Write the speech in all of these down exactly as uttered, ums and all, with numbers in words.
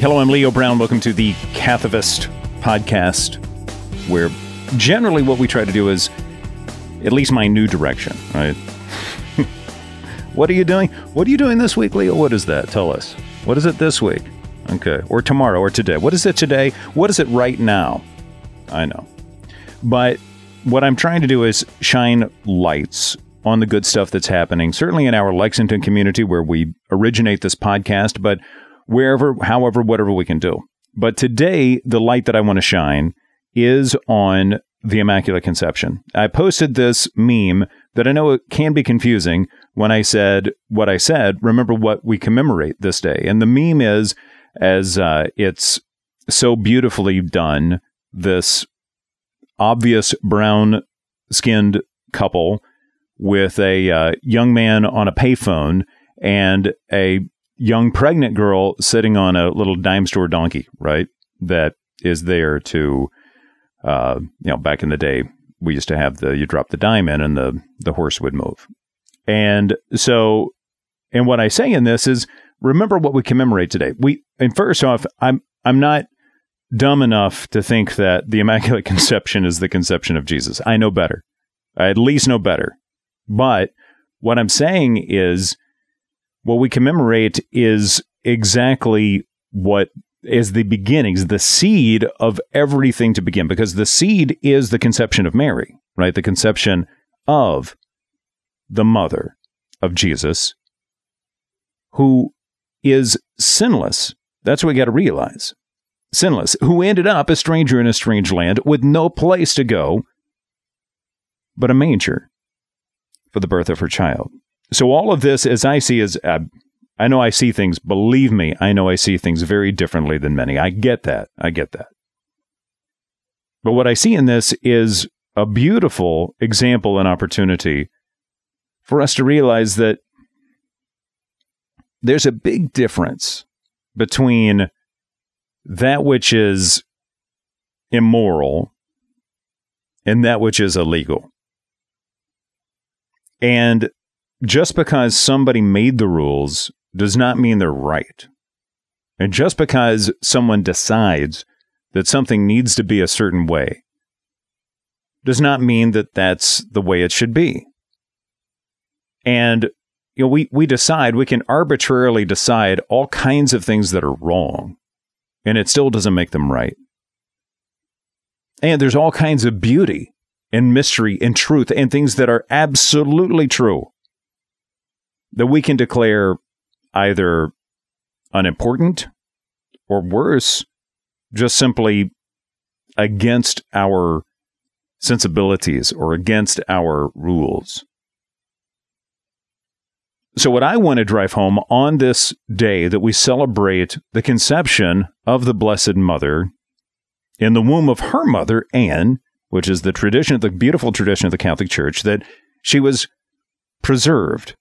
Hello, I'm Leo Brown. Welcome to the Cathovist podcast, where generally what we try to do is at least my new direction, right? What are you doing? What are you doing this week, Leo? What is that? Tell us. What is it this week? Okay. Or tomorrow or today. What is it today? What is it right now? I know. But what I'm trying to do is shine lights on the good stuff that's happening, certainly in our Lexington community where we originate this podcast, but wherever, however, whatever we can do. But today, the light that I want to shine is on the Immaculate Conception. I posted this meme that I know it can be confusing when I said what I said, remember what we commemorate this day. And the meme is, as uh, it's so beautifully done, this obvious brown-skinned couple with a uh, young man on a payphone and a young pregnant girl sitting on a little dime store donkey, right? That is there to, uh, you know, back in the day, we used to have the, you drop the dime in and the, the horse would move. And so, and what I say in this is, remember what we commemorate today. We, and first off, I'm, I'm not dumb enough to think that the Immaculate Conception is the conception of Jesus. I know better. I at least know better. But what I'm saying is, what we commemorate is exactly what is the beginnings, the seed of everything to begin, because the seed is the conception of Mary, right? The conception of the mother of Jesus, who is sinless. That's what we got to realize. Sinless, who ended up a stranger in a strange land with no place to go but a manger for the birth of her child. So all of this, as I see, is, uh, I know I see things, believe me, I know I see things very differently than many. I get that. I get that. But what I see in this is a beautiful example and opportunity for us to realize that there's a big difference between that which is immoral and that which is illegal. And just because somebody made the rules does not mean they're right. And just because someone decides that something needs to be a certain way does not mean that that's the way it should be. And you know, we, we decide, we can arbitrarily decide all kinds of things that are wrong, and it still doesn't make them right. And there's all kinds of beauty and mystery and truth and things that are absolutely true that we can declare either unimportant or worse, just simply against our sensibilities or against our rules. So what I want to drive home on this day that we celebrate the conception of the Blessed Mother in the womb of her mother, Anne, which is the tradition, the beautiful tradition of the Catholic Church, that she was preserved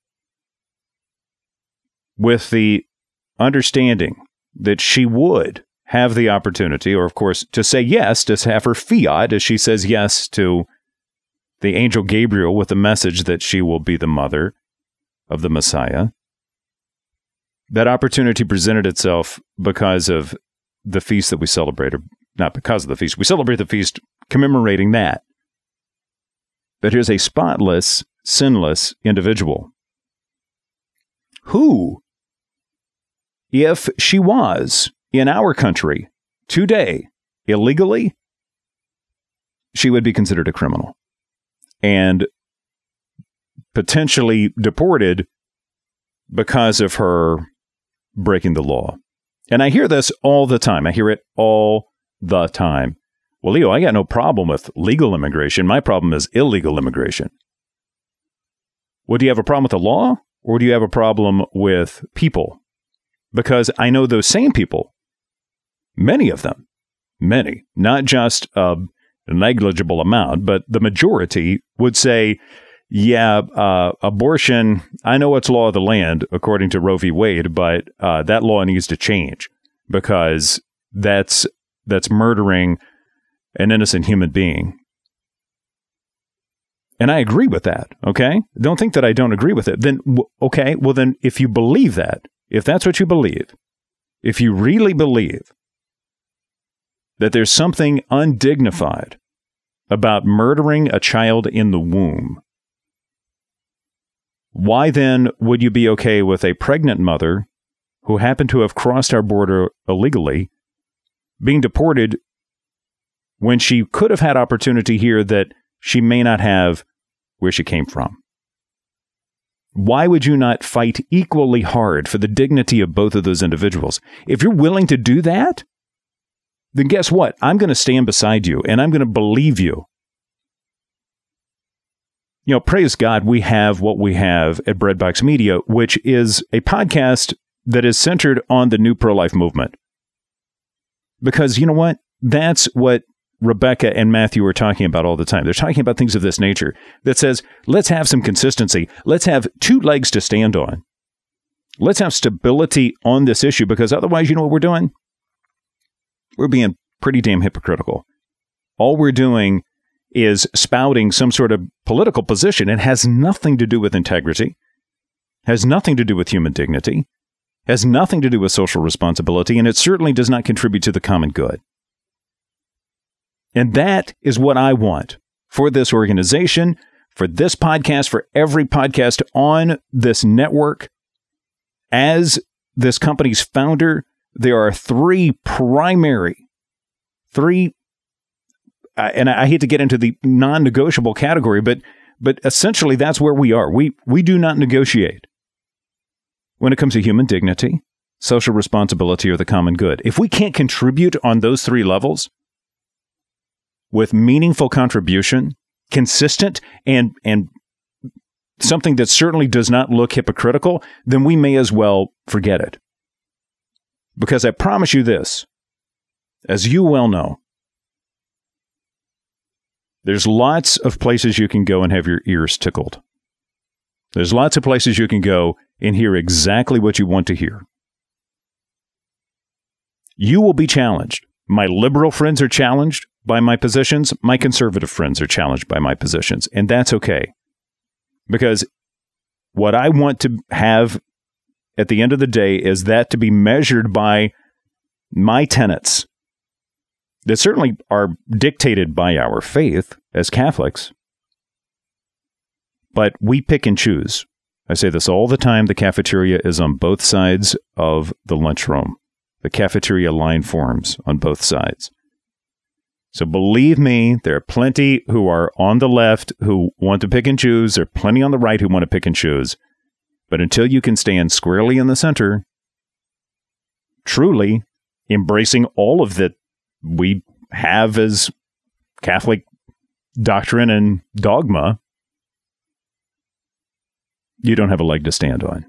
with the understanding that she would have the opportunity, or of course, to say yes, to have her fiat, as she says yes to the angel Gabriel with the message that she will be the mother of the Messiah. That opportunity presented itself because of the feast that we celebrate, or not because of the feast. We celebrate the feast commemorating that. But here's a spotless, sinless individual who, if she was in our country today illegally, she would be considered a criminal and potentially deported because of her breaking the law. And I hear this all the time. I hear it all the time. Well, Leo, I got no problem with legal immigration. My problem is illegal immigration. Well, do you have a problem with the law, or do you have a problem with people? Because I know those same people, many of them, many, not just a negligible amount, but the majority would say, yeah, uh, abortion, I know it's law of the land, according to Roe v. Wade, but uh, that law needs to change because that's that's murdering an innocent human being. And I agree with that, okay? Don't think that I don't agree with it. Then, okay, well then, if you believe that, if that's what you believe, if you really believe that there's something undignified about murdering a child in the womb, why then would you be okay with a pregnant mother who happened to have crossed our border illegally being deported when she could have had opportunity here that she may not have where she came from? Why would you not fight equally hard for the dignity of both of those individuals? If you're willing to do that, then guess what? I'm going to stand beside you and I'm going to believe you. You know, praise God, we have what we have at Breadbox Media, which is a podcast that is centered on the new pro-life movement. Because you know what? That's what Rebecca and Matthew are talking about all the time. They're talking about things of this nature that says, let's have some consistency. Let's have two legs to stand on. Let's have stability on this issue, because otherwise, you know what we're doing? We're being pretty damn hypocritical. All we're doing is spouting some sort of political position. It has nothing to do with integrity, has nothing to do with human dignity, has nothing to do with social responsibility, and it certainly does not contribute to the common good. And that is what I want for this organization, for this podcast, for every podcast on this network. As this company's founder, there are three primary, three, uh, and I hate to get into the non-negotiable category, but but essentially that's where we are. We we do not negotiate when it comes to human dignity, social responsibility, or the common good. If we can't contribute on those three levels with meaningful contribution, consistent, and and something that certainly does not look hypocritical, then we may as well forget it. Because I promise you this, as you well know, there's lots of places you can go and have your ears tickled. There's lots of places you can go and hear exactly what you want to hear. You will be challenged. My liberal friends are challenged by my positions. My conservative friends are challenged by my positions. And that's okay. Because what I want to have at the end of the day is that to be measured by my tenets that certainly are dictated by our faith as Catholics. But we pick and choose. I say this all the time. The cafeteria is on both sides of the lunchroom. The cafeteria line forms on both sides. So believe me, there are plenty who are on the left who want to pick and choose. There are plenty on the right who want to pick and choose. But until you can stand squarely in the center, truly embracing all of that we have as Catholic doctrine and dogma, you don't have a leg to stand on.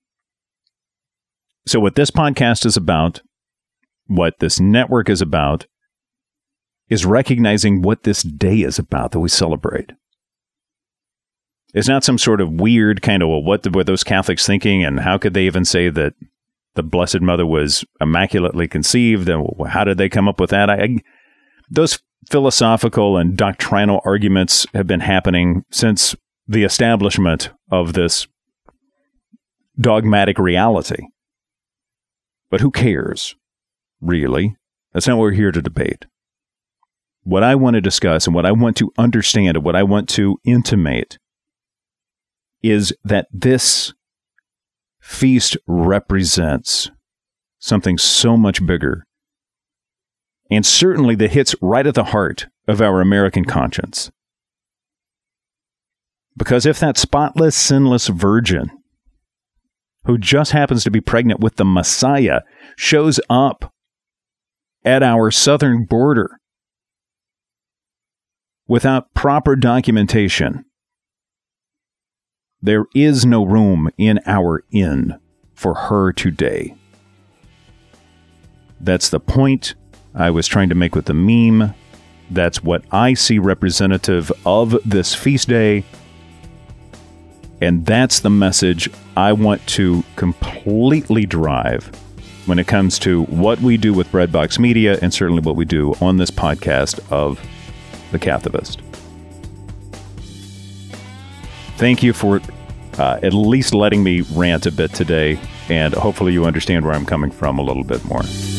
So what this podcast is about, what this network is about, is recognizing what this day is about that we celebrate. It's not some sort of weird kind of, well, what were those Catholics thinking, and how could they even say that the Blessed Mother was immaculately conceived, and how did they come up with that? I, I, those philosophical and doctrinal arguments have been happening since the establishment of this dogmatic reality. But who cares, really? That's not what we're here to debate. What I want to discuss and what I want to understand and what I want to intimate is that this feast represents something so much bigger, and certainly that hits right at the heart of our American conscience. Because if that spotless, sinless virgin who just happens to be pregnant with the Messiah shows up at our southern border without proper documentation, there is no room in our inn for her today. That's the point I was trying to make with the meme. That's what I see representative of this feast day. And that's the message I want to completely drive when it comes to what we do with Breadbox Media, and certainly what we do on this podcast of The Cathevist. Thank you for uh, at least letting me rant a bit today and hopefully you understand where I'm coming from a little bit more.